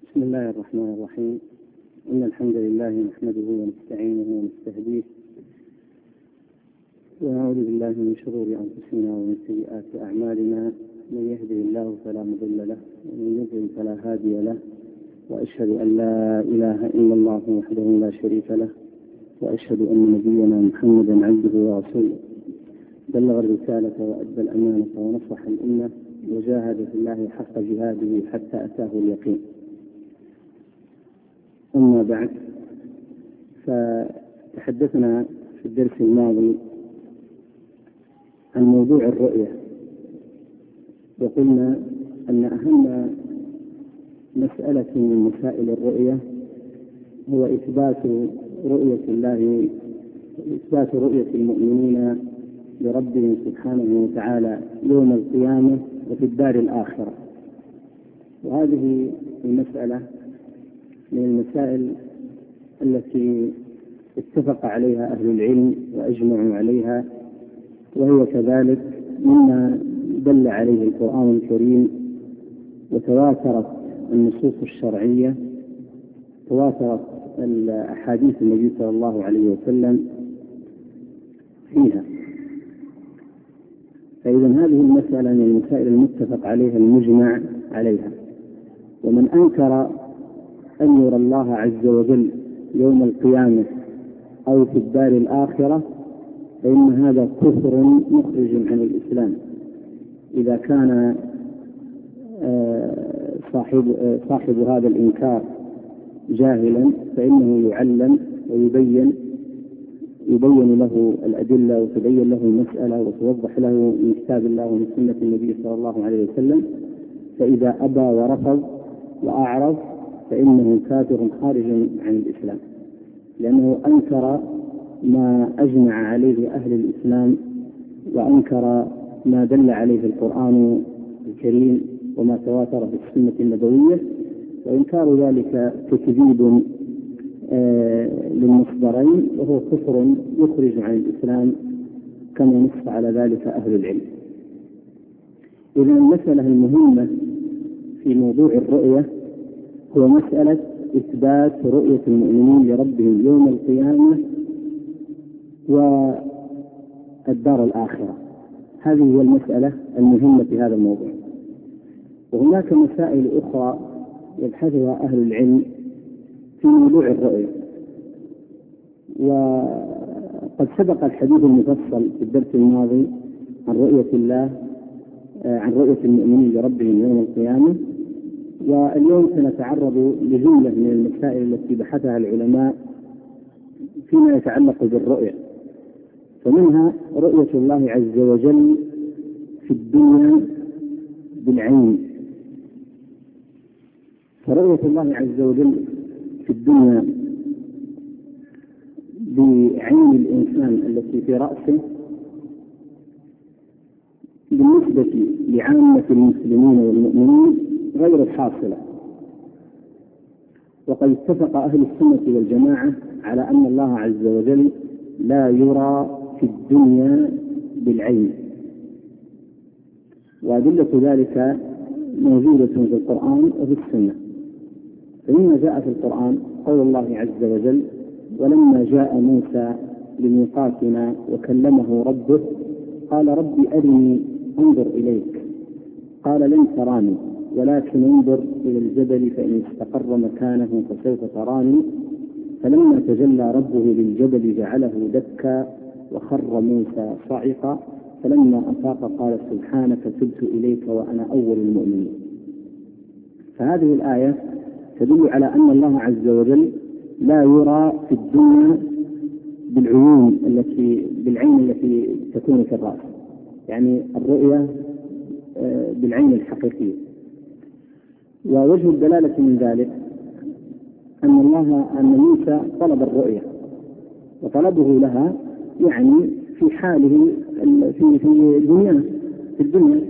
بسم الله الرحمن الرحيم. إن الحمد لله نحمده ونستعينه ونستهديه ونعوذ بالله من شرور أنفسنا ومن سيئات أعمالنا. من يهده الله فلا مضل له ومن يضلل فلا هادي له، وأشهد أن لا إله إلا الله وحده لا شريك له، وأشهد أن نبينا محمدا عبده ورسوله، بلغ الرسالة وأدى الأمانة ونصح الأمة وجاهد في الله حق جهاده حتى أتاه اليقين. أما بعد، فتحدثنا في الدرس الماضي عن موضوع الرؤية، وقلنا أن أهم مسألة من مسائل الرؤية هو إثبات رؤية الله، إثبات رؤية المؤمنين لربهم سبحانه وتعالى يوم القيامة وفي الدار الآخرة. وهذه المسألة من المسائل التي اتفق عليها أهل العلم وأجمعوا عليها، وهي كذلك مما دل عليه القرآن الكريم، وتواترت النصوص الشرعية، تواترت الأحاديث النبي صلى الله عليه وسلم فيها. فإذا هذه المسألة من المسائل المتفق عليها المجمع عليها. ومن أنكر أن يرى الله عز وجل يوم القيامة أو في الدار الآخرة فإن هذا كفر مخرج عن الإسلام. إذا كان صاحب هذا الإنكار جاهلا فإنه يعلم ويبين له الأدلة وتبين له المسألة وتوضح له من كتاب الله ومن سنة النبي صلى الله عليه وسلم. فإذا أبى ورفض وأعرض فإنه كافر خارج عن الإسلام، لأنه أنكر ما أجمع عليه أهل الإسلام، وأنكر ما دل عليه القرآن الكريم وما تواتر في السنة النبوية. وإنكار ذلك تكذيب للمصدرين، وهو كفر يخرج عن الإسلام كما نص على ذلك أهل العلم. إذن المسألة المهمة في موضوع الرؤية هو مسألة إثبات رؤية المؤمنين لربهم يوم القيامة والدار الآخرة. هذه هي المسألة المهمة في هذا الموضوع. وهناك مسائل أخرى يبحثها أهل العلم في موضوع الرؤية، وقد سبق الحديث المفصل في الدرس الماضي عن رؤية الله، عن رؤية المؤمنين لربهم يوم القيامة. واليوم سنتعرض لجملة من المسائل التي بحثها العلماء فيما يتعلق بالرؤية. فمنها رؤية الله عز وجل في الدنيا بالعين. فرؤية الله عز وجل في الدنيا بعين الإنسان التي في رأسه بالنسبة لعامة المسلمين والمؤمنين غير الحاصلة. وقد اتفق أهل السنة والجماعة على أن الله عز وجل لا يرى في الدنيا بالعين، وأدلة ذلك موجودة في القرآن وفي السنة. فمما جاء في القرآن قول الله عز وجل: ولما جاء موسى لميقاتنا وكلمه ربه قال رب أرني انظر إليك قال لن تراني ولكن انظر إلى الجبل فإن استقر مكانه فسوف تراني فلما تجلى ربه للجبل جعله دكا وخر موسى صعقا فلما أفاق قال سبحانك تبت إليك وأنا أول المؤمنين. فهذه الآية تدل على أن الله عز وجل لا يرى في الدنيا بالعين التي تكون في الرأس، يعني الرؤية بالعين الحقيقية. ووجه الدلالة من ذلك أن موسى طلب الرؤية، وطلبه لها يعني في حاله في الدنيا،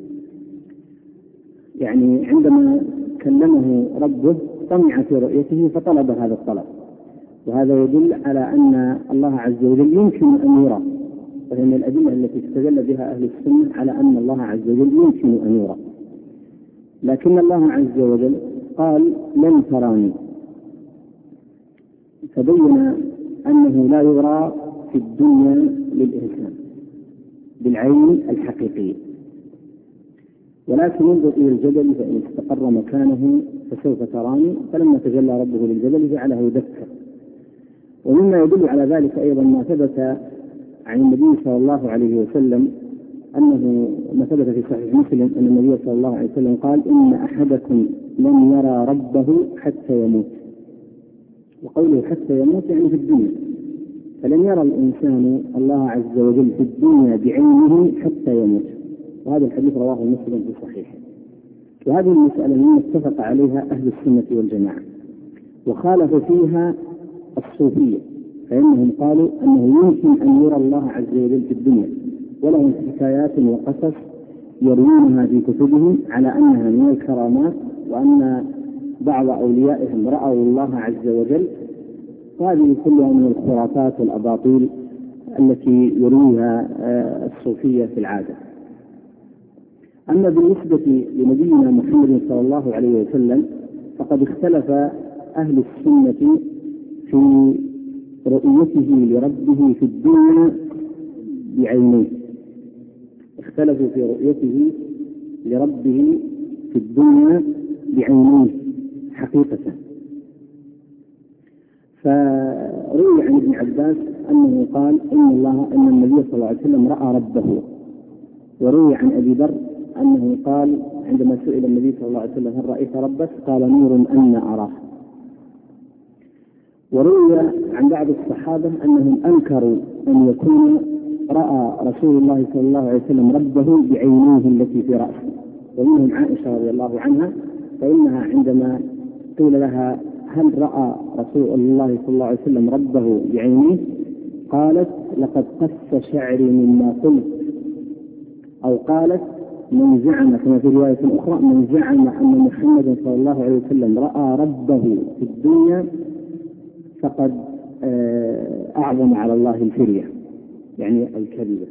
يعني عندما كلمه ربه طمع في رؤيته فطلب هذا الطلب. وهذا يدل على أن الله عز وجل يمكن أن يرى، وهي من الأدلة التي استدل بها أهل السنة على أن الله عز وجل يمكن أن يرى. لكن الله عز وجل قال لن تراني، فبين أنه لا يرى في الدنيا للإنسان بالعين الحقيقية، ولكن انظر إلى الجبل فإن استقر مكانه فسوف تراني، فلما تجلى ربه للجبل جعله دكا. ومما يدل على ذلك أيضا ما ثبت عن النبي صلى الله عليه وسلم أنه ما ثبت في صحيح مسلم أن النبي صلى الله عليه وسلم قال إن أحدكم لن يرى ربه حتى يموت. وقوله حتى يموت يعني في الدنيا، فلن يرى الإنسان الله عز وجل في الدنيا بعينه حتى يموت. وهذا الحديث رواه مسلم في صحيحه. وهذه المسألة مما اتفق عليها أهل السنة والجماعة، وخالف فيها الصوفية، فإنهم قالوا أنه يمكن أن يرى الله عز وجل في الدنيا، ولهم حكايات وقصص يروونها في كتبهم على أنها من الكرامات، وأن بعض أوليائهم رأوا الله عز وجل. وهذه كلها من الخرافات والأباطيل التي يرويها الصوفية في العادة. أما بالنسبة لنبينا محمد صلى الله عليه وسلم فقد اختلف أهل السنة في رؤيته لربه في الدنيا بعينيه، اختلفوا في رؤيته لربه في الدنيا بعينيه حقيقة. فروي عن ابن عباس أنه قال إن النبي صلى الله عليه وسلم رأى ربه. وروي عن أبي ذر أنه قال عندما سئل النبي صلى الله عليه وسلم هل رأيت ربك؟ قال نور أن أراه. وروي عن بعض الصحابة أنهم أنكروا أن يكون رأى رسول الله صلى الله عليه وسلم ربه بعينيه التي في رأسه، ومنهم عائشة رضي الله عنها، فإنها عندما قيل لها هل رأى رسول الله صلى الله عليه وسلم ربه بعينيه قالت لقد قص شعري مما قلت، أو قالت من زعم كما في رواية أخرى من زعم أن محمد صلى الله عليه وسلم رأى ربه في الدنيا فقد أعظم على الله الفرية، يعني الكذبة.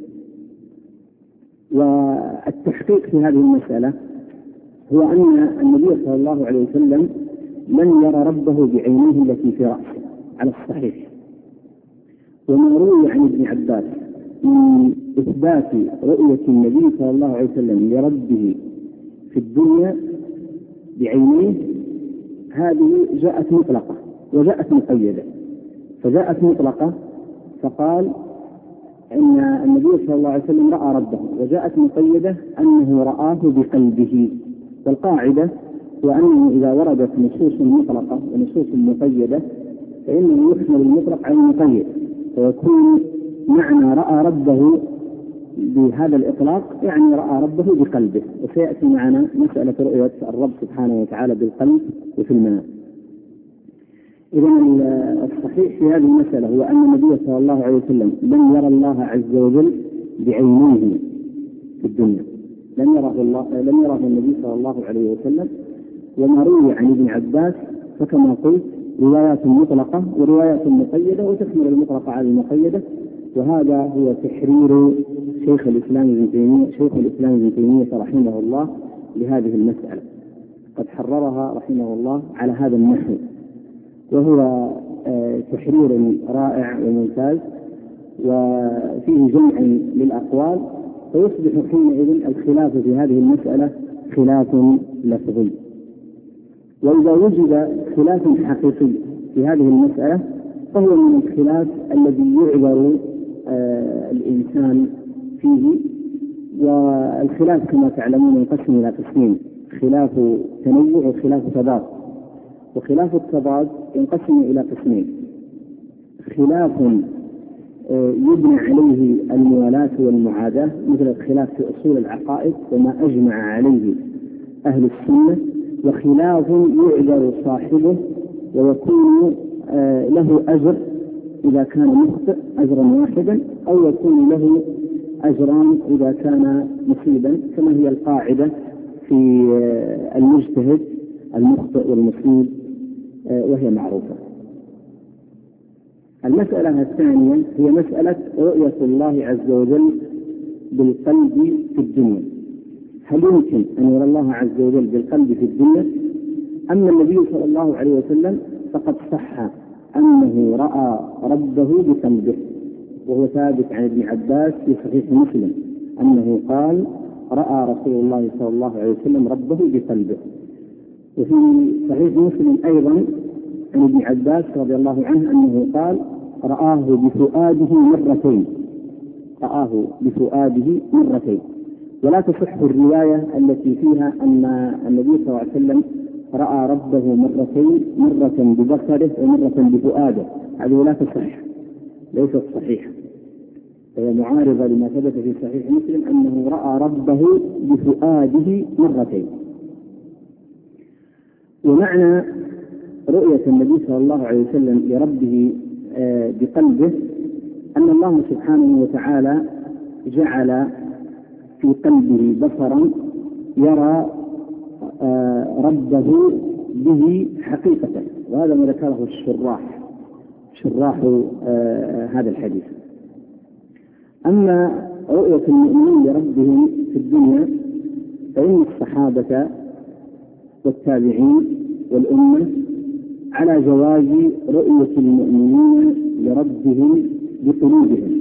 والتحقيق في هذه المسألة هو أن النبي صلى الله عليه وسلم لن يرى ربه بعينيه التي في رأسه على الصحيح. وما روي عن ابن عباس من إثبات رؤية النبي صلى الله عليه وسلم لربه في الدنيا بعينيه هذه جاءت مطلقة وجاءت مقيدة. فجاءت مطلقة فقال إن النبي صلى الله عليه وسلم رأى ربه، وجاءت مقيدة أنه رآه بقلبه. والقاعدة هو أنه إذا وردت نصوص مطلقة ونصوص مقيدة فإنه يحمل المطلق على المقيد، فيكون معنى رأى ربه بهذا الإطلاق يعني رأى ربه بقلبه. وسيأتي معنا مسألة رؤية الرب سبحانه وتعالى بالقلب وفي المنام. إذن الصحيح في هذه المسألة هو أن النبي صلى الله عليه وسلم لم يرى الله عز وجل بعينيه في الدنيا، لم يره النبي صلى الله عليه وسلم. وما روي عن ابن عباس فكما قلت روايات مطلقة وروايات مقيدة، وتحمل المطلقة على المقيدة. وهذا هو تحرير شيخ الإسلام ابن تيمية رحمه الله لهذه المسألة، قد حررها رحمه الله على هذا النحو، وهو تحرير رائع وممتاز وفيه جمع للأقوال، فيصبح حينئذ الخلاف في هذه المسألة خلاف لفظي. وإذا وجد خلاف حقيقي في هذه المسألة فهو من الخلاف الذي يعبر الإنسان فيه. والخلاف كما تعلمون ينقسم إلى قسمين: خلاف تنوع وخلاف تضاد. وخلاف التضاد ينقسم إلى قسمين: خلاف يبنى عليه الموالاة والمعاداة مثل الخلاف في أصول العقائد وما أجمع عليه أهل السنة، وخلاف يعذر صاحبه ويكون له أجر إذا كان مخطئ أجرا واحدا، أو يكون له أجران إذا كان مصيبا، كما هي القاعدة في المجتهد المخطئ والمصيب وهي معروفة. المسألة الثانية هي مسألة رؤية الله عز وجل بالقلب في الدنيا. هل يمكن أن يرى الله عز وجل بالقلب في الدنيا، أما النبي صلى الله عليه وسلم فقد صح أنه رأى ربه بقلبه، وهو ثابت عن ابن عباس في صحيح مسلم أنه قال رأى رسول الله صلى الله عليه وسلم ربه بقلبه. وفي صحيح مسلم أيضا عن ابن عباس رضي الله عنه أنه قال رآه بفؤاده مرتين، رآه بفؤاده مرتين. ولا تصح الرواية التي فيها أن النبي صلى الله عليه وسلم رأى ربه مرتين، مرة ببصره ومرة بفؤاده، هذه لا تصح، ليست صحيحة، هي معارضة لما ثبت في صحيح مسلم أنه رأى ربه بفؤاده مرتين. ومعنى رؤية النبي صلى الله عليه وسلم لربه بقلبه أن الله سبحانه وتعالى جعل في قلبه بصرا يرى ربه به حقيقة، وهذا ما ذكره شراح هذا الحديث. أما رؤية المؤمنين لربهم في الدنيا فإن الصحابة والتابعين والأمة على جواز رؤية المؤمنين لربهم بقلوبهم،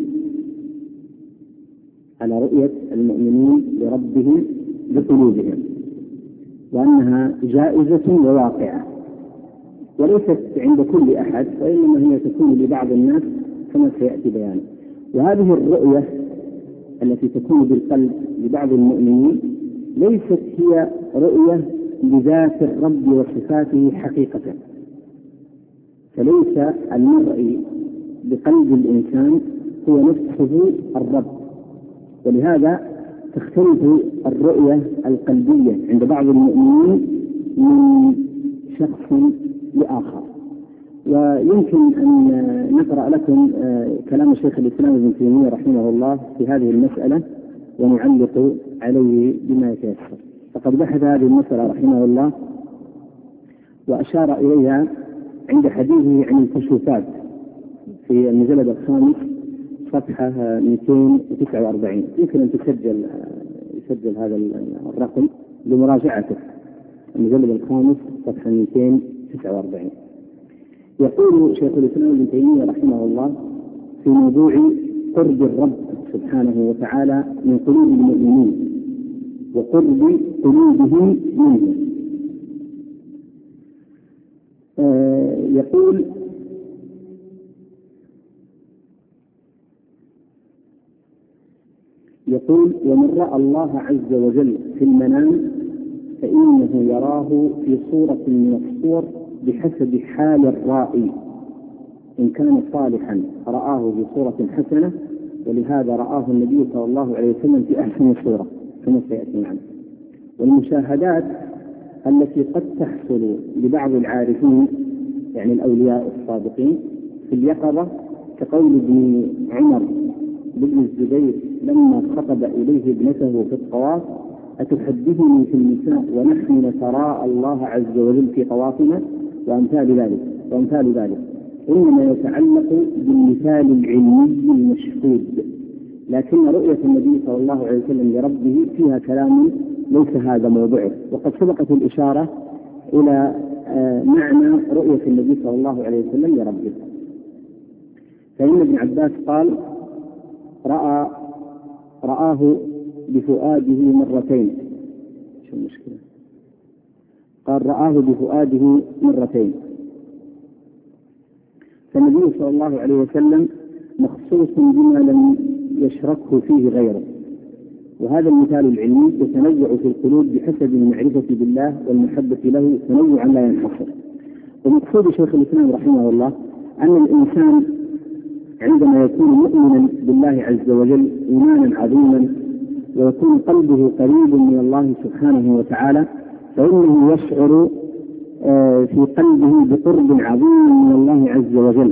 على رؤية المؤمنين لربهم بقلوبهم، وأنها جائزة وواقعة، وليست عند كل أحد، وإنما هي تكون لبعض الناس كما سيأتي بيانه. وهذه الرؤية التي تكون بالقلب لبعض المؤمنين ليست هي رؤية لذات الرب وصفاته حقيقة، فليس المرء بقلب الإنسان هو نفسه الرب، ولهذا تختلف الرؤية القلبية عند بعض المؤمنين من شخص لآخر. ويمكن أن نقرأ لكم كلام الشيخ الإسلام ابن تيمية رحمه الله في هذه المسألة ونعلق عليه بما يتيسر. فقد بحث هذه المسألة رحمه الله وأشار إليها عند حديثه عن الكشوفات في المجلد الخامس صفحة 249. يمكن أن يسجل هذا الرقم لمراجعته، المجلد الخامس صفحة 249. يقول شيخ الإسلام ابن تيمية رحمه الله في موضوع قرب الرب سبحانه وتعالى من قلوب المؤمنين وقرب قلوبهم منه، يقول ومن رأى الله عز وجل في المنام فإنه يراه في صورة من الصور بحسب حال الرائي، إن كان صالحا رآه بصورة حسنة، ولهذا رآه النبي صلى الله عليه وسلم في أحسن صورة كما سيأتي معنا. والمشاهدات التي قد تحصل لبعض العارفين يعني الأولياء الصادقين في اليقظة كقول ابن عمر بن الزبير لما خطب إليه ابنته في الطواف أتحدثني في النساء ونحن نتراءى الله عز وجل في طوافنا وأمثال ذلك إنما يتعلق بالمثال العلمي المشهود، لكن رؤية النبي صلى الله عليه وسلم لربه فيها كلام ليس هذا موضوعه. وقد سبقت الإشارة إلى معنى رؤية النبي صلى الله عليه وسلم لربه. فإن ابن عباس قال رآه بفؤاده مرتين. شو المشكلة؟ قال رآه بفؤاده مرتين. فالنبي صلى الله عليه وسلم مخصوص بما لم يشركه فيه غيره، وهذا المثال العلمي يتنوع في القلوب بحسب المعرفة بالله والمحبة له تنوعا لا ينحصر. ومقصود شيخ الإسلام رحمه الله أن الإنسان عندما يكون مؤمنا بالله عز وجل إيمانا عظيما ويكون قلبه قريب من الله سبحانه وتعالى فإنه يشعر في قلبه بقرب عظيم من الله عز وجل.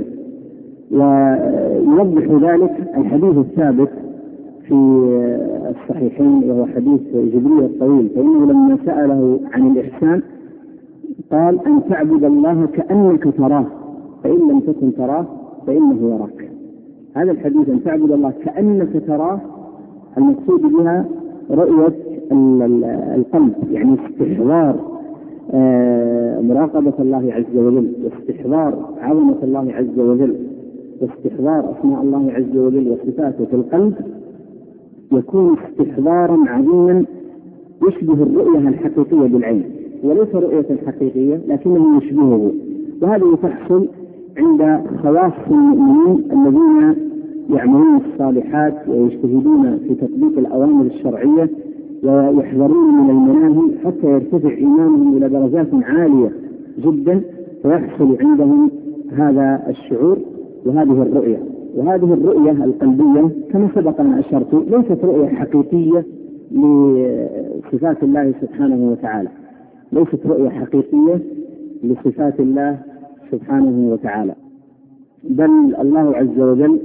ويوضح ذلك الحديث الثابت في الصحيحين وهو حديث جبريل الطويل، فإنه لما سأله عن الإحسان قال أن تعبد الله كأنك تراه فإن لم تكن تراه فإنه يراك. هذا الحديث أن تعبد الله كأنك تراه المقصود بها رؤية القلب، يعني استحضار مراقبة الله عز وجل واستحضار عظمة الله عز وجل واستحضار أسماء الله عز وجل وصفاته في القلب يكون استحضارا عظيما يشبه الرؤية الحقيقية بالعين، وليس رؤية حقيقية لكنه يشبهه. وهذا تحصل عند خواص المؤمنين الذين يعملون الصالحات ويجتهدون في تطبيق الأوامر الشرعية ويحذرون من المناهي حتى يرتفع إيمانهم إلى درجات عالية جدا، فيحصل عندهم هذا الشعور وهذه الرؤية. وهذه الرؤية القلبية كما سبق أن أشرت ليست رؤية حقيقية لصفات الله سبحانه وتعالى، ليست رؤية حقيقية لصفات الله سبحانه وتعالى، بل الله عز وجل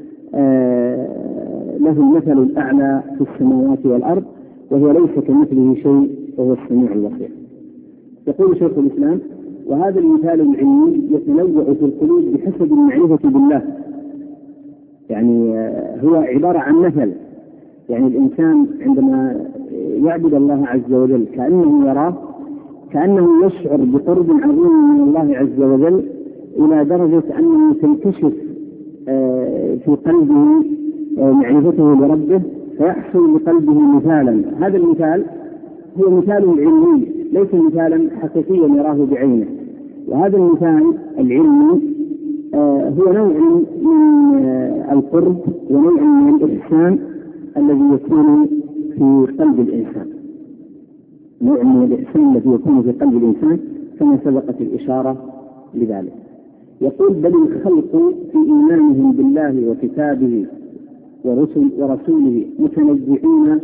له المثل الأعلى في السماوات والأرض، وهو ليس كمثله شيء وهو السميع البصير. يقول شيخ الإسلام: وهذا المثال العلمي يتنوع في القلوب بحسب المعرفة بالله. يعني هو عبارة عن مثل، يعني الإنسان عندما يعبد الله عز وجل كأنه يراه، كأنه يشعر بقرب عظيم من الله عز وجل إلى درجة أنه تنكشف في قلبه معرفته لربه، فيحصل بقلبه مثالا. هذا المثال هو مثال علمي ليس مثالا حقيقيا يراه بعينه. وهذا المثال العلمي هو نوع من القرب ونوع من الإحسان الذي يكون في قلب الإنسان، نوع من الإحسان الذي يكون في قلب الإنسان كما سبقت الإشارة لذلك. يقول: بل الخلق في إيمانهم بالله وكتابه ورسوله متنزعين،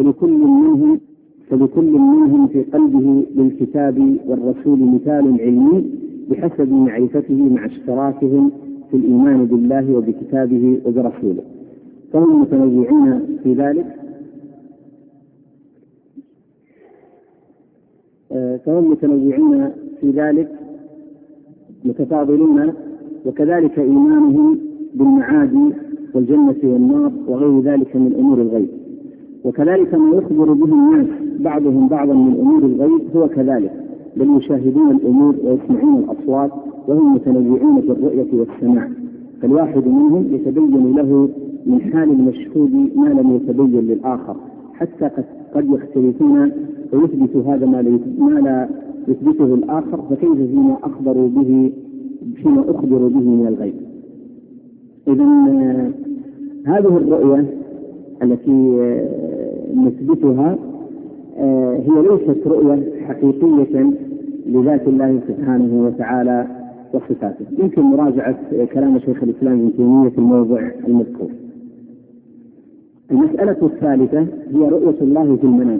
فلكل منهم في قلبه بالكتاب والرسول مثال علمي بحسب معرفته مع اشتراكهم في الإيمان بالله وبكتابه وبرسوله، فهم متنوعون في ذلك. متفاضلون، وكذلك إيمانهم بالمعاد والجنة والنار وغير ذلك من أمور الغيب، وكذلك ما يخبر به الناس بعضهم بعضا من أمور الغيب هو كذلك، بل يشاهدون الأمور ويسمعون الأصوات، وهم متنوعون في الرؤية والسماع، فالواحد منهم يتبين له من حال المشهود ما لم يتبين للآخر، حتى قد يختلفون ويثبت هذا ما لا يثبته الآخر، فكيف فيما أخبروا به من الغيب. إذن هذه الرؤية التي نثبتها هي ليست رؤية حقيقية لذات الله سبحانه وتعالى وصفاته. يمكن مراجعة كلام شيخ الإسلام ابن تيمية في الموضع المذكور. المسألة الثالثة هي رؤية الله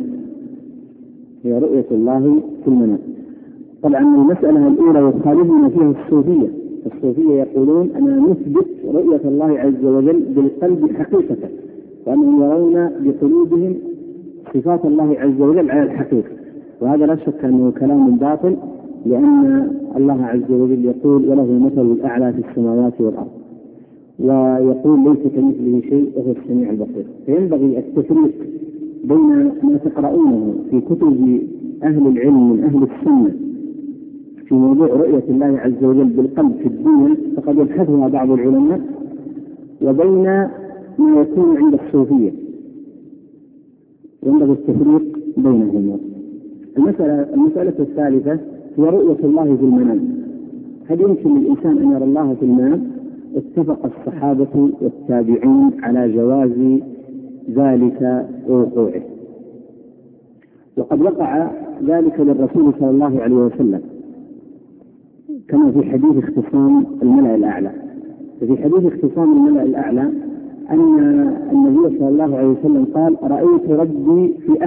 في المنام. طبعا المسألة الأولى يخالفون فيها الصوفية يقولون أننا نثبت رؤية الله عز وجل بالقلب حقيقة، وأنهم يرون بقلوبهم صفات الله عز وجل على الحقيقة، وهذا لا شك أنه كلام باطل، لأن الله عز وجل يقول: وله المثل الأعلى في السماوات والأرض، ويقول: ليس كمثله شيء وهو السميع البصير. فينبغي التفريق بين ما تقرؤونه في كتب أهل العلم من أهل السنة في موضوع رؤية الله عز وجل بالقلب في الدنيا، فقد يبحثها بعض العلماء، وبين ما يكون عند الصوفية، ينبغي التفريق بينهما. المسألة الثالثة هي رؤية الله في المنام. هل يمكن للإنسان أن يرى الله في المنام؟ اتفق الصحابة والتابعين على جواز ذلك ووقوعه، وقد وقع ذلك للرسول صلى الله عليه وسلم كما في حديث اختصام الملأ الأعلى. ففي حديث اختصام الملأ الأعلى أن النبي صلى الله عليه وسلم قال: رأيت ربي في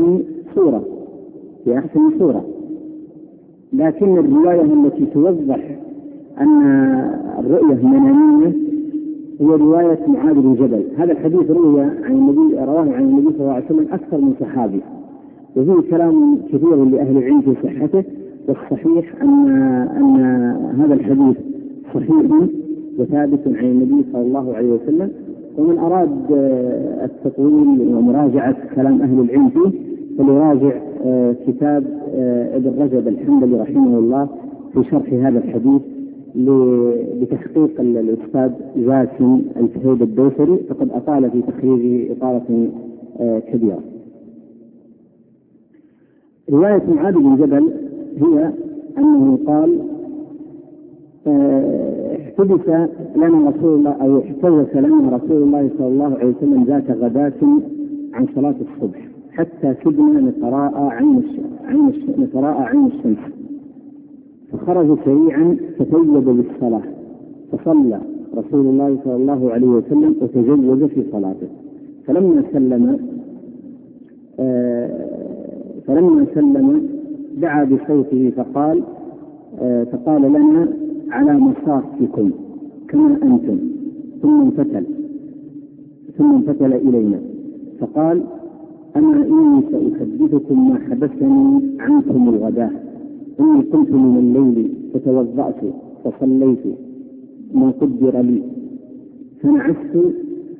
أحسن صورة، لكن الرواية التي توضح أن الرؤية منامية هي رواية معاذ بن جبل. هذا الحديث رواه عن النبي صلى الله عليه وسلم أكثر من صحابي، وفيه كلام كثير لأهل العلم في صحته، والصحيح أن هذا الحديث صحيح وثابت عن النبي صلى الله عليه وسلم. ومن أراد التطويل ومراجعة كلام أهل العلم فيه فليراجع كتاب ابن رجب الحنبلي رحمه الله في شرح هذا الحديث بتحقيق الأستاذ جاسم الفهيد الدوسري، فقد أطال في تخريجه إطالة كبيرة. رواية معاذ بن جبل هي أنه قال احتبس لنا رسول الله أو احتبس لنا رسول الله صلى الله عليه وسلم ذات غداة عن صلاة الصبح حتى كدنا نتراءى عين الشمس، فخرج سريعا فتجوز بالصلاة، فصلى رسول الله صلى الله عليه وسلم وتجوز في صلاته، فلما سلم دعا بصوته فقال لنا على مصافكم كما أنتم، ثم انفتل إلينا فقال أما إني سأحدثكم ما حدثني عنكم الغداة، إني قمت من الليل فتوضأت فصليت ما قدر لي، فنعست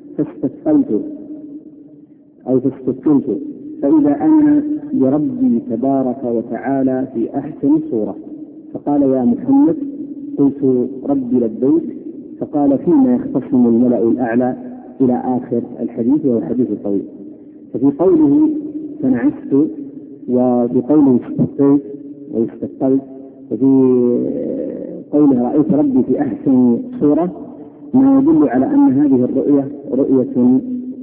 فاستثقلت فإذا أنا بربي تبارك وتعالى في أحسن صورة، فقال يا محمد، قلت ربي لبيك، فقال فيما يختصم الملأ الأعلى إلى آخر الحديث، وهو حديث طويل. ففي قوله فنعست وبقوله استثقلت وفي قوله رأيت ربي في أحسن صورة ما يدل على أن هذه الرؤية رؤية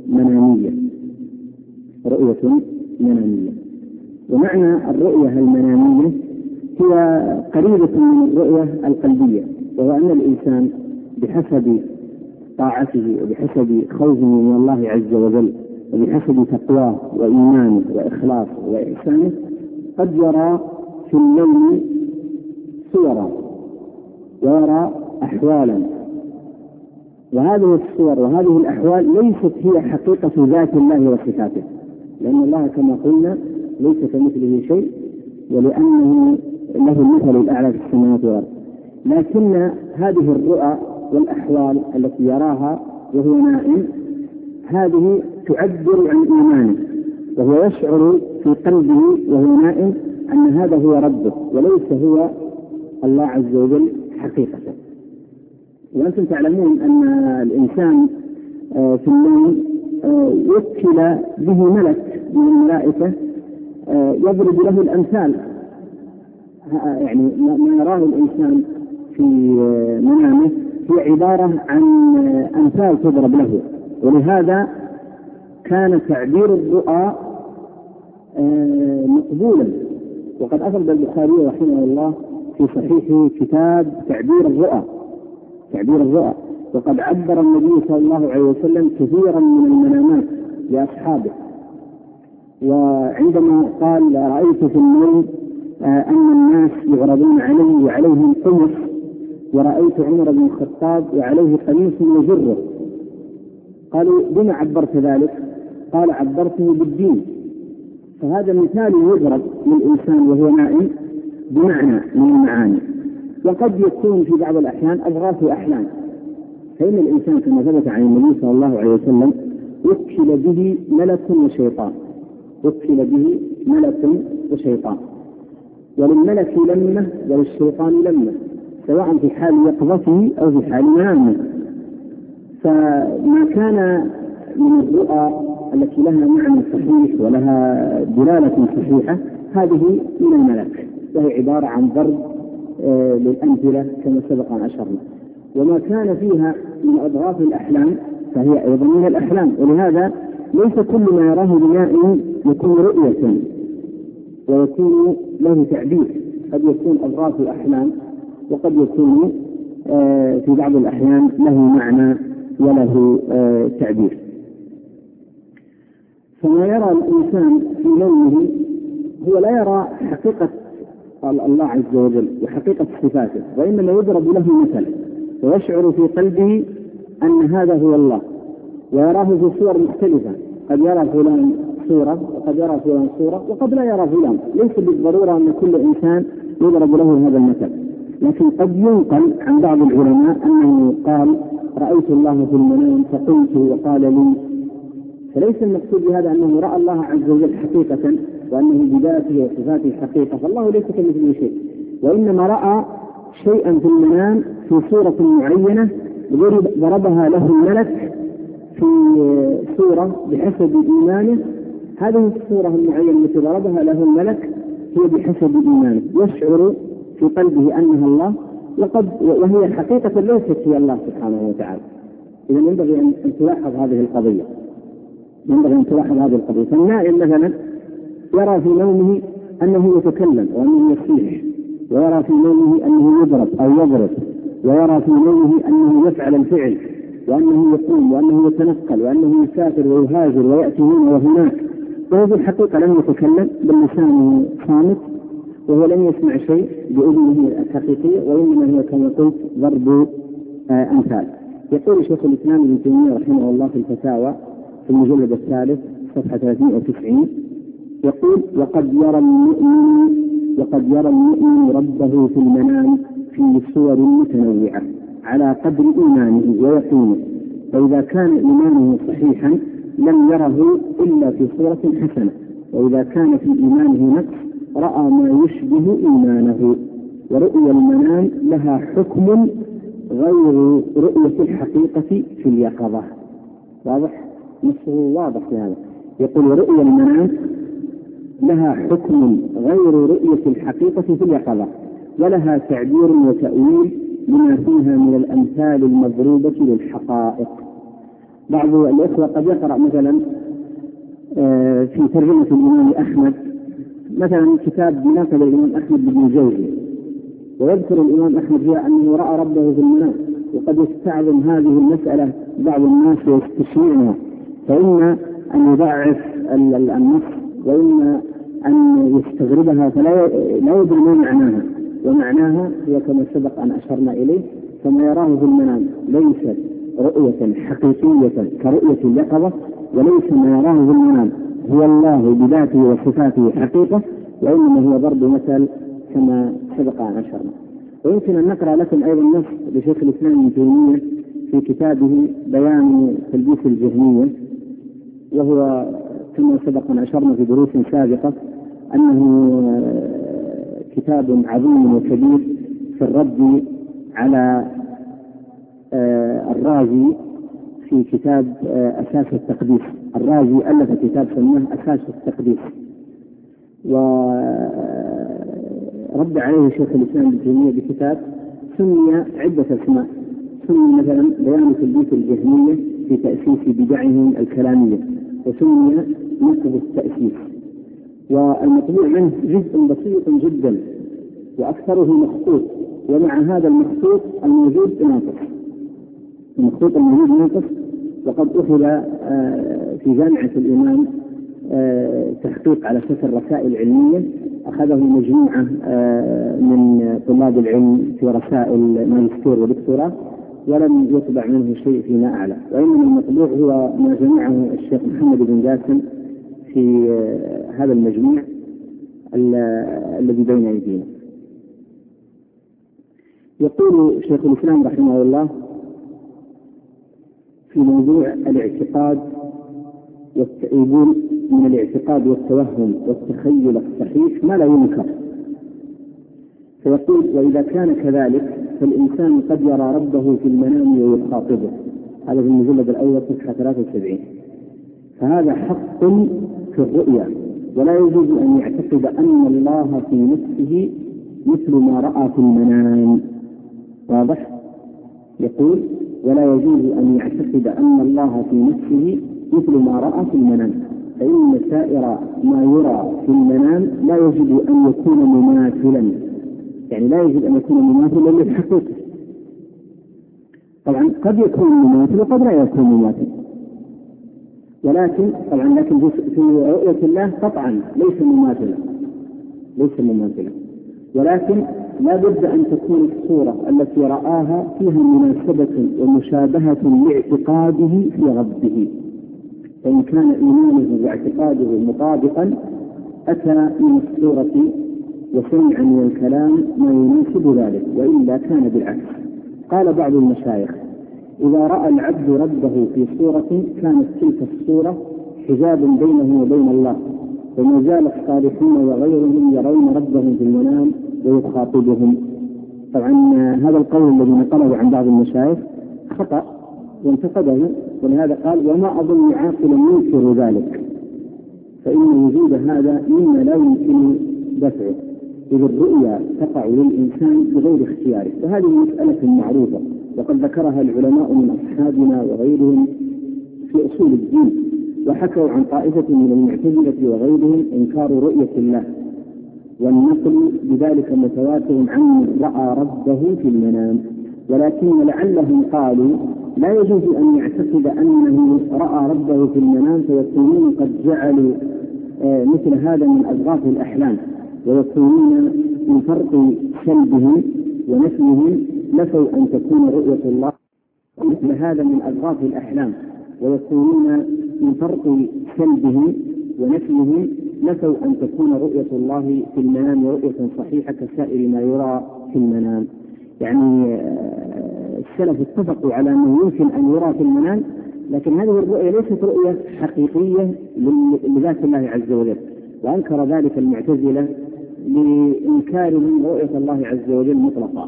منامية. ومعنى الرؤية المنامية هي قريبة من الرؤية القلبية، وهو أن الإنسان بحسب طاعته وبحسب خوفه من الله عز وجل وبحسب تقواه وإيمانه وإخلاصه وإحسانه قد يرى في الليل صورا ويرى أحوالا، وهذه الصور وهذه الأحوال ليست هي حقيقة ذات الله وصفاته، لأن الله كما قلنا ليس كمثله شيء، ولأنه له المثل الأعلى في السماوات والأرض، لكن هذه الرؤى والأحوال التي يراها وهو نائم هذه تعبر عن إيمانه، وهو يشعر في قلبه وهو نائم أن هذا هو ربه وليس هو الله عز وجل حقيقة. وأنتم تعلمون أن الإنسان في الليل وكل به ملك من الملائكة يضرب له الأمثال، يعني ما يراه الإنسان في منامه هي عبارة عن أمثال تضرب له، ولهذا كان تعبير الرؤى مقبولا. وقد أفرد البخاري رحمه الله في صحيحه كتاب تعبير الرؤى، وقد عبر النبي صلى الله عليه وسلم كثيرا من المنامات لأصحابه، وعندما قال رأيت في النوم أن الناس يعرضون علي وعليهم قمص، ورأيت عمر بن الخطاب وعليه قميص يجره، قالوا بما عبرت ذلك؟ قال عبرته بالدين. فهذا مثال يضرب للإنسان وهو نائم بمعنى من المعاني، وقد يكون في بعض الأحيان أضغاث أحلام، فإن الإنسان كما ثبت عن النبي صلى الله عليه وسلم وكل به ملك وشيطان، وللملك لمة وللشيطان لمة، سواء في حال يقظته أو في حال منامه. فما كان من الرؤى التي لها معنى صحيح ولها دلالة صحيحة هذه من الملك، وهي عبارة عن ضرب للأمثلة كما سبق أن أشرنا. وما كان فيها من أضغاث الأحلام فهي أيضا من الأحلام، ولهذا ليس كل ما يراه النائم يكون رؤية ويكون له تعبير، قد يكون أضغاث الأحلام وقد يكون في بعض الأحيان له معنى وله تعبير. فما يرى الإنسان في نومه هو لا يرى حقيقة الله عز وجل وحقيقة صفاته، وإنما يضرب له مثل، ويشعر في قلبه أن هذا هو الله، ويراه في صور مختلفة، قد يرى فلان صورة وقد يرى فلان صورة وقد لا يرى فلان، ليس بالضرورة أن كل إنسان يضرب له هذا المثل، لكن قد ينقل عن بعض العلماء أنه قال رأيت الله في المنام فقلت وقال لي، فليس المقصود بهذا أنه رأى الله عز وجل حقيقة، وأنه بذاته وصفاته حقيقة، فالله ليس كمثله شيء، وإنما رأى شيئا في المنام في صورة معينة ضربها له الملك في صورة بحسب إيمانه. هذه الصورة المعينة التي ضربها له الملك هي بحسب إيمانه، يشعر في قلبه أنها الله وهي حقيقة ليست هي الله سبحانه وتعالى. إذا ينبغي أن تلاحظ هذه القضية، فالنائم مثلا يرى في نومه أنه يتكلم وأنه يصيح، ويرى في نومه أنه يضرب أو يضرب، ويرى في نومه أنه يفعل الفعل، وأنه يقوم، وأنه يتنقل، وأنه يسافر ويهاجر ويأتي هنا وهناك، وهو في الحقيقة لم يتكلم بل لسانه صامت، وهو لم يسمع شيء بأذنه الحقيقية، وإنما هو كما قلت ضرب أمثال. يقول شيخ الإسلام ابن تيمية رحمه الله في الفتاوى في المجلد الثالث صفحة 390 يقول: وقد يرى المؤمن ربه في المنام في صور متنوعة على قدر إيمانه ويقينه، فإذا كان إيمانه صحيحا لم يره إلا في صورة حسنة، وإذا كان في إيمانه نقص رأى ما يشبه إيمانه. ورؤيا المنام لها حكم غير رؤية الحقيقة في اليقظة. واضح؟ نصه واضح في هذا. يقول: رؤيا المنام لها حكم غير رؤية الحقيقة في اليقظة، ولها تعبير وتأويل لما فيها من الأمثال المضروبة للحقائق. بعض الأخوة قد يقرأ مثلا في ترجمة الإمام أحمد مثلا كتاب بناقض الإمام أحمد بن الجوزي، ويذكر الإمام أحمد فيها أنه رأى ربه في المنام، وقد يستعظم هذه المسألة بعض الناس ويستشيعها، فإما أن يضعف النص، وإما أن يستغربها فلا يدري ما معناها. ومعناها هو كما سبق أن أشرنا إليه، فما يراه في المنام ليست رؤية حقيقية كرؤية اليقظة، وليس ما يراه في المنام هو الله بذاته وصفاته حقيقة، وإنما هو ضرب مثل كما سبق أن أشرنا. ويمكن أن نقرأ لكم أيضا نص لشيخ الإسلام ابن تيمية في كتابه بيان تلبيس الجهمية، وهو كما سبق أن أشرنا في دروس سابقة أنه كتاب عظيم وكبير في الرد على الرازي في كتاب أساس التقديس. الرازي ألف كتاب سماه أساس التقديس، ورد عليه شيخ الإسلام ابن تيمية بكتاب سمي عدة اسماء، سمي مثلا بيان تلبيس الجهمية في تأسيس بدعهم الكلامية، وسمي نقد التأسيس. والمطبوع منه جزء بسيط جدا وأكثره مخطوط، ومع هذا المخطوط الموجود ناقص. وقد أخذ في جامعة الإمام تحقيق على شكل رسائل علمية، أخذه مجموعة من طلاب العلم في رسائل ماجستير ودكتوراه، ولم يطبع منه شيء فيما أعلى، وإنما المطبوع هو ما جمعه الشيخ محمد بن جاسم في هذا المجموع الذي بين أيدينا. يقول شيخ الإسلام رحمه الله في موضوع الاعتقاد يقول: من الاعتقاد والتوهم والتخيل الصحيح ما لا ينكر. فيقول: وإذا كان كذلك فالإنسان قد يرى ربه في المنام ويخاطبه. هذا في المجلد الأول صفحة 73. فهذا حق في الرؤيا، ولا يجوز أن يعتقد أن الله في نفسه مثل ما رأى في المنام. واضح؟ يقول: ولا يجوز أن يعتقد أن الله في نفسه مثل ما رأى في المنام، فإن سائر ما يرى في المنام لا يجب أن يكون مماثلا، يعني لا يجب أن يكون مماثلا للحقيقة. طبعا قد يكون مماثل وقد لا يكون مماثل، ولكن في رؤية الله قطعا ليس مماثلا، ولكن لا بد أن تكون الصورة التي رآها فيها مناسبة ومشابهة لاعتقاده في ربه، فإن كان إيمانه واعتقاده مطابقا أتى من الصورة وسمع من الكلام ما يناسب ذلك، وإلا كان بالعكس. قال بعض المشايخ: إذا رأى العبد ربه في صورة كانت تلك الصورة حجابا بينه وبين الله، وما زال الصالحون وغيرهم يرون ربهم في المنام ويخاطبهم. طبعا هذا القول الذي نقله عن بعض المشايخ خطأ وانتقده، ولهذا قال: وما أظن عاقلا ينكر ذلك، فإن وجود هذا مما لا يمكن دفعه، إذ الرؤيا تقع للإنسان بغير اختياره، وهذه مسألة معروفة وقد ذكرها العلماء من أصحابنا وغيرهم في أصول الدين، وحكوا عن طائفة من المعتزلة وغيرهم إنكار رؤية الله، والنقل بذلك متواتر عن من رأى ربه في المنام، ولكن لعلهم قالوا لا يجوز أن يعتقد أنه رأى ربه في المنام، فيكونون قد جعلوا مثل هذا من أضغاث الأحلام، ويكونون من فرق سلبهم ونفيهم نفوا أن تكون رؤية الله مثل هذا من أضغاث الأحلام، ويكونون من فرق سلبهم ونفيهم نفوا أن تكون رؤية الله في المنام رؤية صحيحة كسائر ما يرى في المنام. يعني السلف اتفقوا على أنه يمكن أن يرى في المنام، لكن هذه الرؤية ليست رؤية حقيقية لذات الله عز وجل، وأنكر ذلك المعتزلة لإنكارهم رؤية الله عز وجل مطلقا.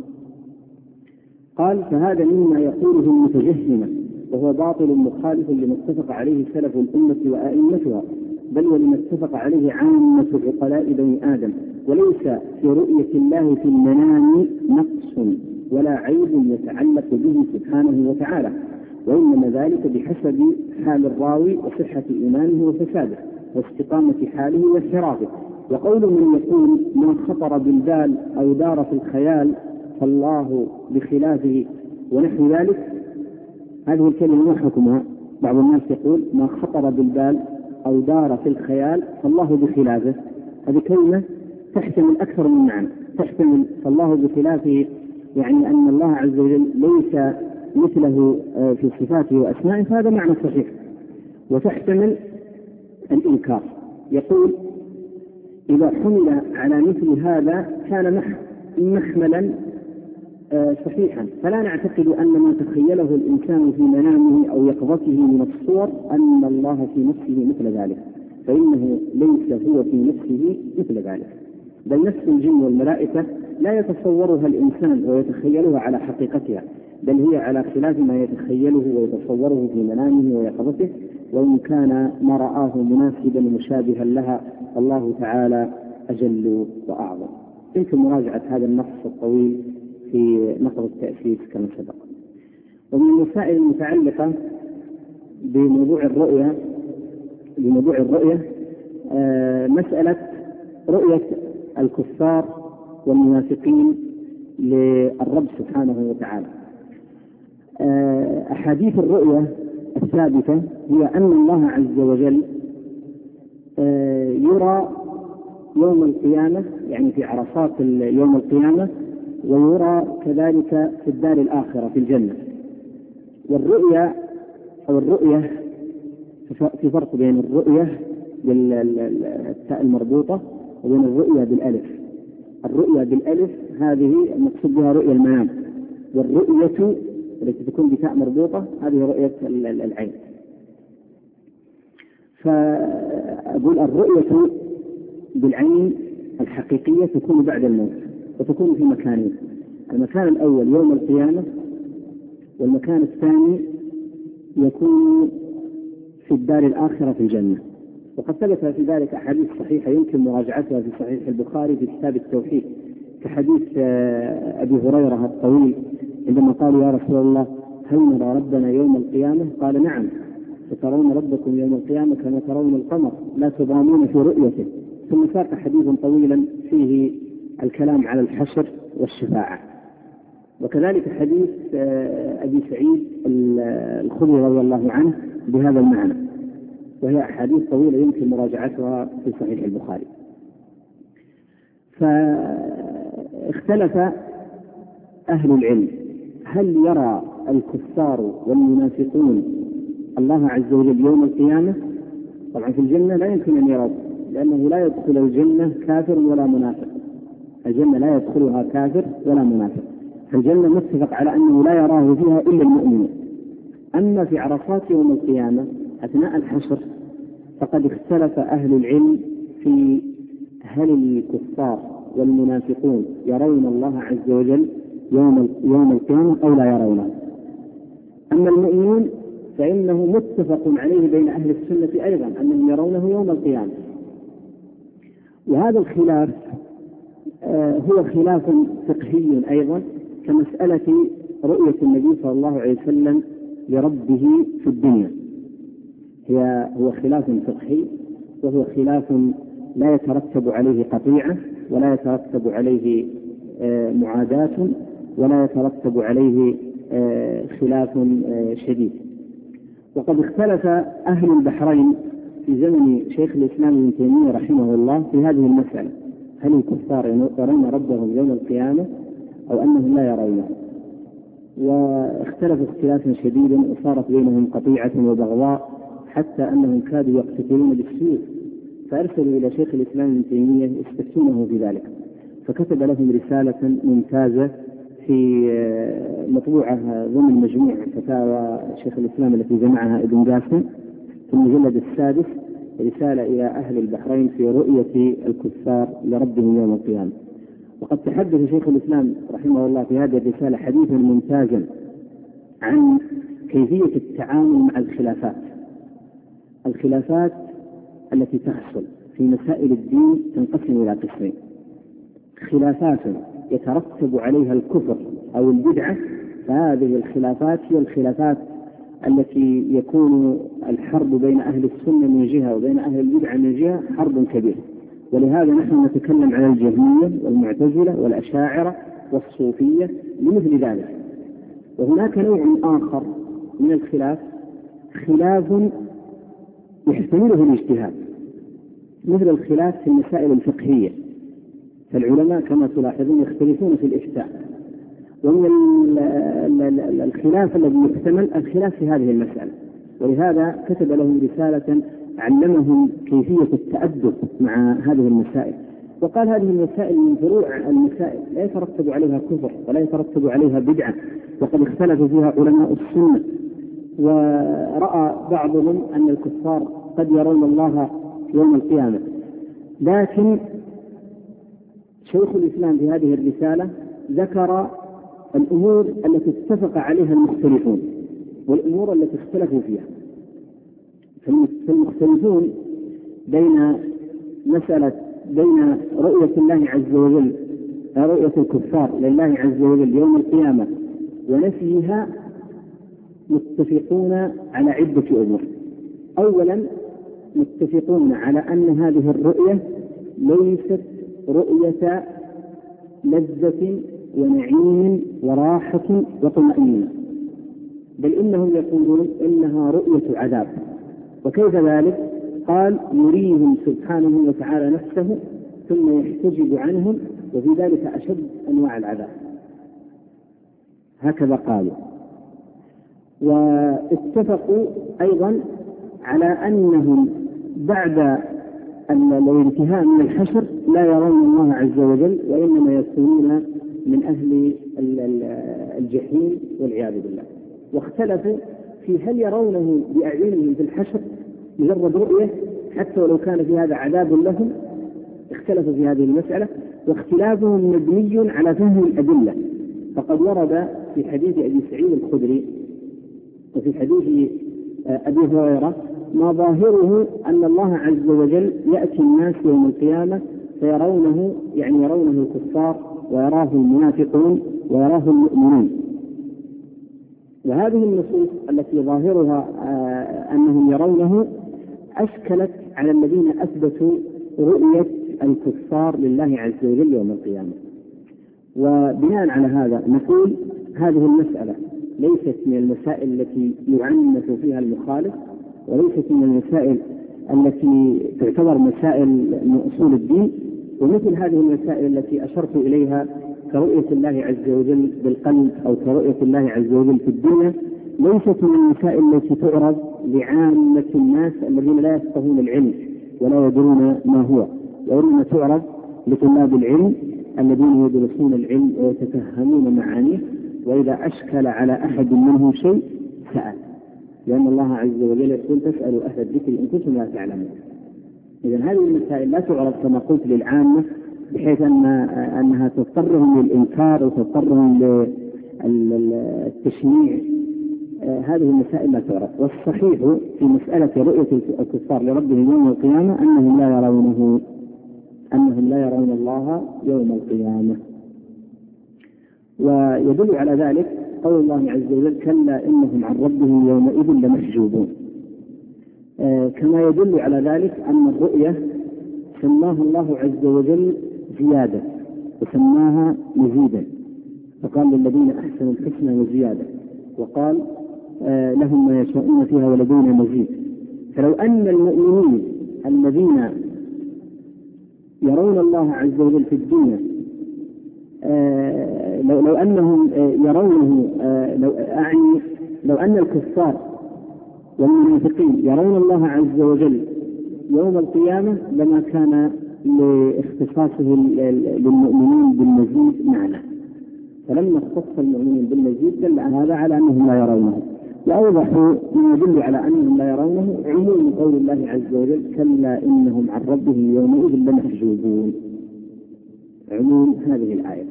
قال: فهذا مما يقوله المتجهمة، وهو باطل مخالف لما اتفق عليه سلف الأمة وأئمتها، بل ولما اتفق عليه عامة عقلاء بني آدم، وليس في رؤية الله في المنام نقص ولا عيب يتعلق به سبحانه وتعالى، وإنما ذلك بحسب حال الراوي وصحة إيمانه وفساده واستقامة حاله وانحرافه. وقول من يقول ما خطر بالبال أو دار في الخيال فالله بخلافه ونحو ذلك، هذه الكلمة ما حكمها؟ بعض الناس يقول ما خطر بالبال أو دار في الخيال فالله بخلافه، هذه كلمة تحتمل أكثر من معنى، تحتمل فالله بخلافه يعني أن الله عز وجل ليس مثله في صفاته وأسمائه، فهذا معنى صحيح، وتحتمل الإنكار. يقول إذا حمل على مثل هذا كان محملا صحيحا، فلا نعتقد أن ما تخيله الإنسان في منامه أو يقظته من الصور أن الله في نفسه مثل ذلك، فإنه ليس هو في نفسه مثل ذلك، بل نفس الجن والملائكة لا يتصورها الإنسان ويتخيلها على حقيقتها، بل هي على خلاف ما يتخيله ويتصوره في منامه ويقظته، وإن كان ما رآه مناسبا مشابها لها، الله تعالى أجل وأعظم. يمكن مراجعة هذا النص الطويل في نقض التأسيس كما سبق. ومن المسائل المتعلقة بموضوع الرؤية مسألة رؤية الكفار والمنافقين للرب سبحانه وتعالى. أحاديث الرؤية الثابتة هي أن الله عز وجل يرى يوم القيامة، يعني في عرصات يوم القيامة، ويرى كذلك في الدار الآخرة في الجنة. والرؤية أو الرؤية في فرق بين الرؤية بالتاء المربوطة وبين الرؤية بالألف. الرؤية بالألف هذه المقصود بها رؤية المنام، والرؤية التي تكون بتاء مربوطة هذه رؤية العين. فأقول الرؤية بالعين الحقيقية تكون بعد الموت، وتكون في مكانين: المكان الأول يوم القيامة، والمكان الثاني يكون في الدار الآخرة في الجنة. وقد ثبت في ذلك أحاديث صحيحة يمكن مراجعتها في صحيح البخاري في كتاب التوحيد، كحديث أبي هريرة الطويل عندما قال يا رسول الله هل نرى ربنا يوم القيامة؟ قال نعم، سترون ربكم يوم القيامة كما ترون القمر لا تضامون في رؤيته، ثم ساق حديثا طويلا فيه الكلام على الحشر والشفاعة. وكذلك حديث أبي سعيد الخدري رضي الله عنه بهذا المعنى، وهي أحاديث طويلة يمكن مراجعتها في صحيح البخاري. فاختلف أهل العلم هل يرى الكفار والمنافقون الله عز وجل يوم القيامة؟ طبعا في الجنة لا يمكن أن يروا، لأنه لا يدخل الجنة كافر ولا منافق، الجنة لا يدخلها كافر ولا منافق، فالجنة متفق على أنه لا يراه فيها إلا المؤمنون. أما في عرصات يوم القيامة أثناء الحشر فقد اختلف أهل العلم في هل الكفار والمنافقون يرون الله عز وجل يوم القيامة أو لا يرونه. أما المؤمنون فإنه متفق عليه بين أهل السنة أيضا أنهم يرونه يوم القيامة. وهذا الخلاف هو خلاف فقهي أيضا كمسألة رؤية النبي صلى الله عليه وسلم لربه في الدنيا. هو خلاف فقهي، وهو خلاف لا يترتب عليه قطيعة، ولا يترتب عليه معاداة، ولا يترتب عليه خلاف شديد. وقد اختلف أهل البحرين في زمن شيخ الإسلام ابن تيمية رحمه الله في هذه المسألة: هل الكفار يرون ربهم يوم القيامة أو أنهم لا يرونه؟ واختلفوا اختلافا شديدا، وصارت بينهم قطيعة وبغضاء حتى أنهم كادوا يقتتلون بالسيوف، فأرسلوا إلى شيخ الإسلام ابن تيمية يستفتونه في ذلك، فكتب لهم رسالة ممتازة في مطبوعة ضمن مجموع فتاوى شيخ الإسلام التي جمعها ابن قاسم في المجلد السادس، رسالة إلى أهل البحرين في رؤية الكفار لربهم يوم القيامة. وقد تحدث شيخ الإسلام رحمه الله في هذه الرسالة حديثا ممتازا عن كيفية التعامل مع الخلافات التي تحصل في مسائل الدين تنقسم إلى قسمين: خلافات يترتب عليها الكفر أو البدعة، فهذه الخلافات هي الخلافات التي يكون الحرب بين أهل السنة من جهة وبين أهل البدعة من جهة حرب كبير. ولهذا نحن نتكلم عن الجهمية والمعتزلة والأشاعرة والصوفية لمثل ذلك. وهناك نوع آخر من الخلاف، خلاف يحتمله الاجتهاد، مثل الخلاف في المسائل الفقهية، فالعلماء كما تلاحظون يختلفون في الإفتاء. ومن الخلاف الذي يحتمل الخلاف في هذه المسألة، ولهذا كتب لهم رسالة علمهم كيفية التأدب مع هذه المسائل، وقال هذه المسائل من فروع المسائل لا يترتب عليها كفر ولا يترتب عليها بدعة، وقد اختلف فيها علماء السنة. ورأى بعضهم أن الكفار قد يرون الله يوم القيامة، لكن شيخ الإسلام في هذه الرسالة ذكر الأمور التي اتفق عليها المختلفون والأمور التي اختلفوا فيها. فالمختلفون بين رؤية الله عز وجل، رؤية الكفار لله عز وجل يوم القيامة ونفيها، متفقون على عدة أمور. أولا، متفقون على أن هذه الرؤية ليست رؤية لذة ونعيم وراحة وطمأنينة، بل إنهم يقولون إنها رؤية عذاب. وكيف ذلك؟ قال: يريهم سبحانه وتعالى نفسه ثم يحتجب عنهم، وفي ذلك أشد أنواع العذاب. هكذا قالوا. واتفقوا أيضا على أنهم بعد الانتهاء من الحشر لا يرون الله عز وجل، وإنما يكونون من أهل الجحيم والعياذ بالله. واختلفوا في هل يرونه بأعينهم في الحشر مجرد رؤية حتى ولو كان في هذا عذاب لهم. اختلفوا في هذه المسألة، واختلافهم مبني على فهم الأدلة. فقد ورد في حديث أبي سعيد الخدري وفي حديث أبي هريرة ما ظاهره أن الله عز وجل يأتي الناس يوم القيامة فيرونه، يعني يرونه الكفار ويراه المنافقون ويراه المؤمنون. وهذه النصوص التي ظاهرها أنهم يرونه أشكلت على الذين أثبتوا رؤية الكفار لله عز وجل يوم القيامة. وبناء على هذا نقول هذه المسألة ليست من المسائل التي يعنف فيها المخالف، وليست من المسائل التي تعتبر مسائل من أصول الدين. ومثل هذه المسائل التي أشرت إليها كرؤية الله عز وجل بالقلب أو كرؤية الله عز وجل في الدنيا ليست من المسائل التي تعرض لعامة الناس الذين لا يفقهون العلم ولا يدرون ما هو، وإنما تعرض لطلاب العلم الذين يدرسون العلم ويتفهمون معانيه، وإذا أشكل على أحد منهم شيء سأل. لأن الله عز وجل يقول فاسألوا أهل الذكر إن كنتم لا تعلمون. إذن هذه المسائل لا تعرض كما قلت للعامة بحيث أنها تضطرهم للإنكار وتضطرهم للتشنيع. هذه المسائل لا تعرف. والصحيح في مسألة رؤية الكفار لربهم يوم القيامة أنهم لا يرون الله يوم القيامة. ويدل على ذلك قول الله عز وجل كلا إنهم عن ربهم يومئذ لمحجوبون. كما يدل على ذلك أن الرؤية سماه الله عز وجل زيادة وسماها مزيدا، فقال للذين أحسنوا الحسنى وزيادة، وقال لهم ما يشاءون فيها ولدينا مزيد. فلو أن المؤمنين الذين يرون الله عز وجل في الدنيا لو أنهم يرونه لو أن الكفار والمنافقين يرون الله عز وجل يوم القيامة لما كان لاختصاصه للمؤمنين بالمزيد معنى، فلما اختص المؤمنين بالمزيد دل هذا على أنهم لا يرونه. وأوضح ما يدل على أنهم لا يرونه عموم قول الله عز وجل كلا إنهم عن ربهم يومئذ لمحجوبون، عموم هذه الآية.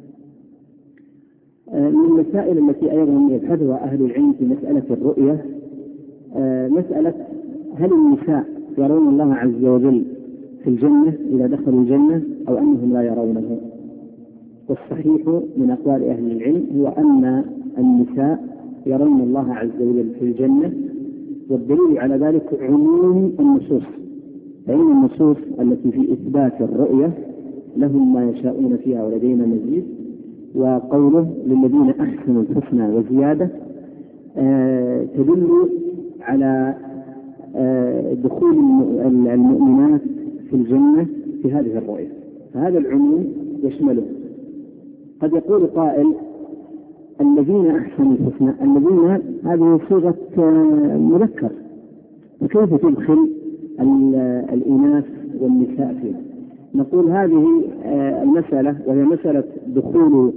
من المسائل التي أيضا يبحثها أهل العلم في مسألة الرؤية مسألة هل النساء يرون الله عز وجل في الجنة إذا دخلوا الجنة أو أنهم لا يرونه. والصحيح من أقوال أهل العلم هو أن النساء يرون الله عز وجل في الجنة، والدليل على ذلك عموم النصوص، فإن النصوص التي في إثبات الرؤية لهم ما يشاءون فيها ولدينا مزيد، وقوله للذين أحسنوا الحسنى وزيادة تدل على دخول المؤمنات في الجنة في هذه الرؤية، فهذا العموم يشمله. قد يقول قائل الذين أحسنوا الحسنى، الذين هذه صيغة مذكر، وكيف تدخل الإناث والنساء فيها؟ نقول هذه المسألة وهي مسألة دخول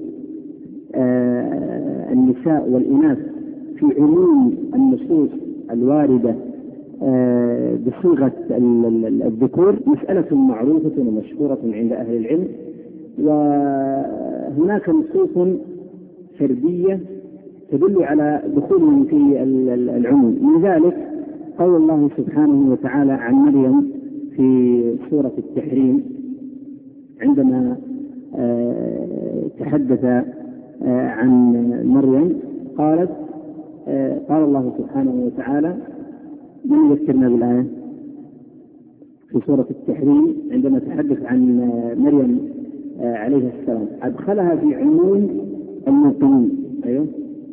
النساء والإناث في عموم النصوص الواردة بصيغة الذكور مسألة معروفة ومشهورة عند أهل العلم، وهناك نصوص فردية تدل على دخولهم في العموم. من ذلك قول الله سبحانه وتعالى عن مريم في سورة التحريم عندما تحدث عن مريم قال الله سبحانه وتعالى، من يذكرنا بالآية في سورة التحريم عندما تحدث عن مريم عليه السلام أدخلها في عموم الموقنين. أيوه،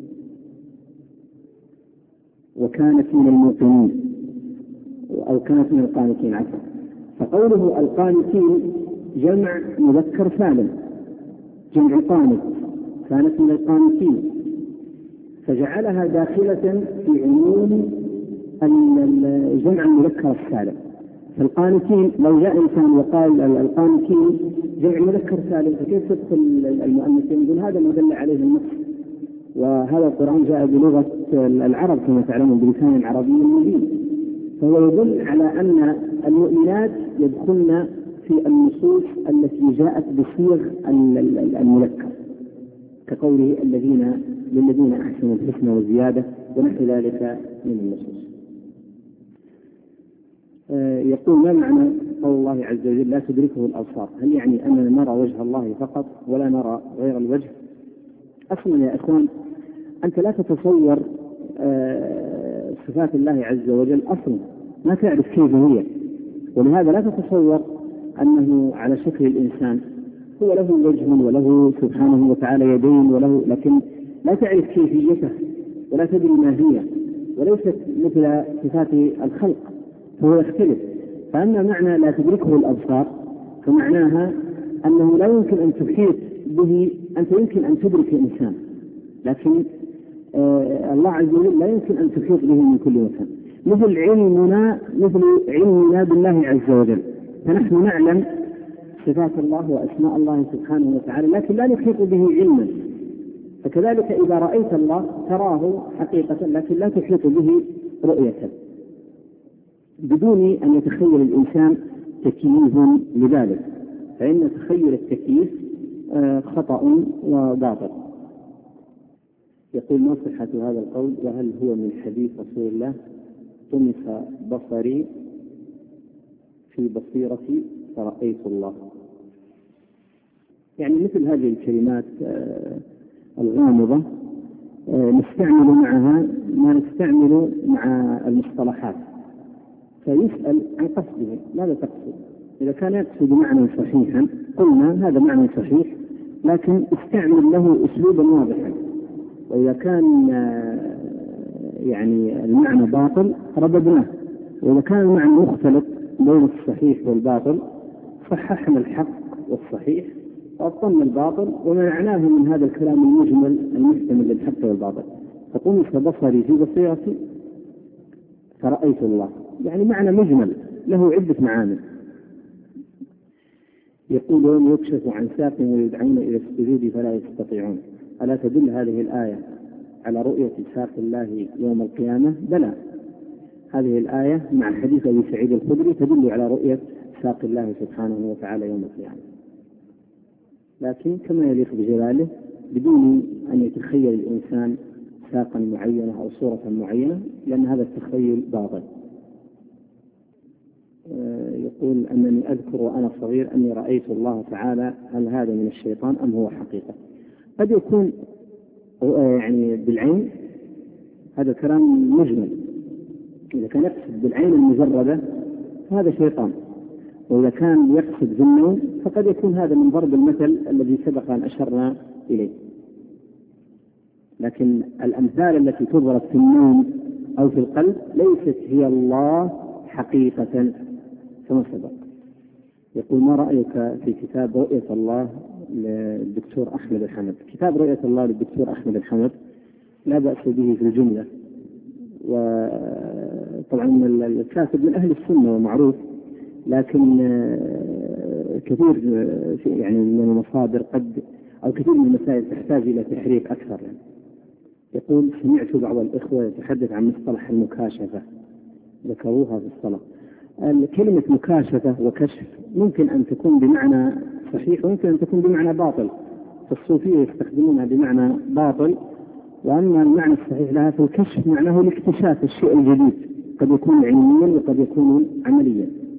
وكانت من الموقنين أو كانت من القانتين عفوا. فقوله القانتين جمع مذكر سالم، جمع قانت، كانت من القانتين، فجعلها داخلة في عموم الجمع المذكر السالم. فالقانتين لو جاء إنسان وقال القانتين جمع مذكر سالم فكيف تدخل المؤنثين؟ يقول هذا ما دل عليه النص، وهذا القرآن جاء بلغة العرب كما تعلمون بلسان عربي مبين، فهو يدل على أن المؤمنات يدخلن في النصوص التي جاءت بصيغ المذكر كقوله للذين أحسنوا الحسنى وزيادة ونحو ذلك من النصوص. يقول ما معنى قول الله عز وجل لا تدركه الأبصار؟ هل يعني أننا نرى وجه الله فقط ولا نرى غير الوجه؟ أصلا يا إخوان أنت لا تتصور صفات الله عز وجل، أصلا ما تعرف كيف هي، ولهذا لا تتصور أنه على شكل الإنسان، هو له وجه وله سبحانه وتعالى يدين وله، لكن لا تعرف كيفيته ولا تدري ما هي، وليست مثل صفات الخلق، فهو يختلف. فأما معنى لا تدركه الأبصار فمعناها أنه لا يمكن أن تحيط به، أنت يمكن أن تدرك إنسان لكن الله عز وجل لا يمكن أن تحيط به من كل مكان، مثل علمنا بالله عز وجل، فنحن نعلم صفات الله وأسماء الله سبحانه وتعالى لكن لا نحيط به علما، فكذلك إذا رأيت الله تراه حقيقة لكن لا تحيط به رؤية، بدون أن يتخيل الإنسان تكييف لذلك، فإن تخيل التكييف خطأ وباطل. يقول: ما صحة هذا القول، وهل هو من حديث رسول الله؟ طمس بصري في بصيرتي فرأيت الله. يعني مثل هذه الكلمات الغامضة نستعمل معها ما نستعمل مع المصطلحات، فيسأل عن قصده، ماذا تقصد؟ إذا كان يقصد معنى صحيحا قلنا هذا معنى صحيح، لكن استعمل له أسلوبا واضحا. وإذا كان يعني المعنى باطل رددناه، وإذا كان المعنى مختلط بين الصحيح والباطل صححنا الحق والصحيح وأبطلنا الباطل ومنعناه من هذا الكلام المجمل المحتمل للحق والباطل. فطمس بصري في بصيرتي فرأيت الله، يعني معنى مجمل له عدة معاني. يقول: يوم يكشف عن ساق ويدعون إلى السجود فلا يستطيعون. ألا تدل هذه الآية على رؤية ساق الله يوم القيامة؟ بلى، هذه الآية مع حديث أبي سعيد الخدري تدل على رؤية ساق الله سبحانه وتعالى يوم القيامة، لكن كما يليق بجلاله بدون أن يتخيل الإنسان ساقا معينة أو صورة معينة، لأن هذا التخيل باطل. يقول: أنني أذكر وأنا صغير أني رأيت الله تعالى، هل هذا من الشيطان أم هو حقيقة؟ قد يكون يعني بالعين، هذا كلام مجمل. إذا كان يقصد بالعين المجردة فهذا شيطان، وإذا كان يقصد بالنوم فقد يكون هذا من ضرب المثل الذي سبق أن أشرنا إليه. لكن الأمثال التي تضرب في النوم أو في القلب ليست هي الله حقيقة كما سبق. يقول: ما رأيك في كتاب رؤية الله للدكتور أحمد الحمد؟ كتاب رؤية الله للدكتور أحمد الحمد لا بأس به في الجملة، وطبعا الكاتب من أهل السنة ومعروف، لكن كثير يعني من المصادر أو كثير من المسائل تحتاج إلى تحريك أكثر. يعني يقول: سمعت بعض الإخوة يتحدث عن مصطلح المكاشفة، ذكروها في الصلاة. كلمة مكاشفة وكشف ممكن أن تكون بمعنى صحيح وممكن أن تكون بمعنى باطل، فالصوفية يستخدمونها بمعنى باطل، وأما المعنى الصحيح لها فالكشف معناه الاكتشاف الشيء الجديد، قد يكون علميا وقد يكون عمليا.